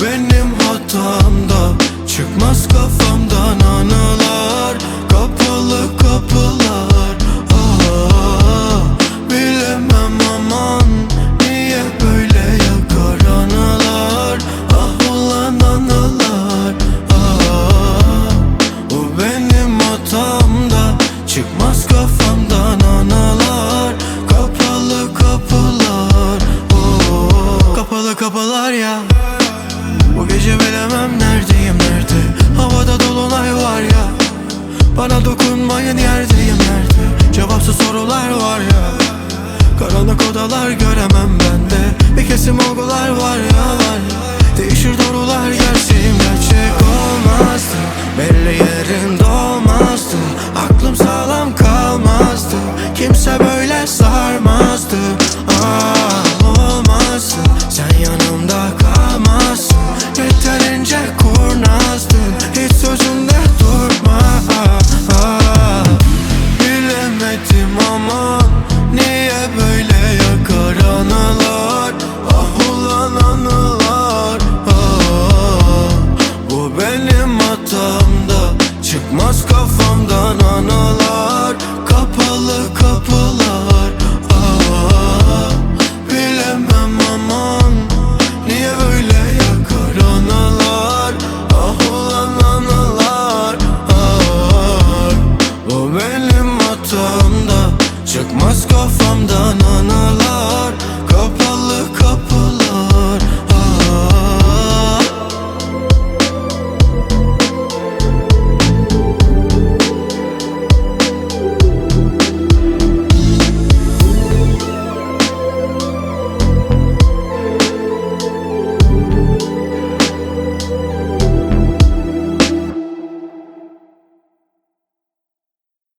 benim hatamda, çıkmaz kafamdan anılar. Kapalı kapılar, bilemem aman, niye böyle yakar anılar. Ulan anılar, bu benim hatamda, çıkmaz kafamdan anılar. Kapalı kapılar, kapalı kapılar ya. Bu gece bilemem neredeyim, nerede? Havada dolunay var ya. Bana dokunmayın, yerdeyim nerede? Cevapsız sorular var ya. Karanlık odalar göremem bende. Bir kesim olgular var ya, var ya. Değişir doğrular, gerçeğim gerçek olmazdı. Belli yerinde olmazdı. Aklım sağlam kalmazdı. Kimse böyle sarmazdı. Olmazdı. Sen yanımda kalmazsın. Yeterince kurnazdın. Hiç sözünde durma. Bilemedim aman, niye böyle yakar anılar. Ulan anılar, bu benim hatamda, çıkmaz kafamdan anılar. Kapalı kapılar, bilemem aman, niye böyle yakar anılar. Ulan anılar, bu benim hatamda, çıkmaz kafamdan anılar.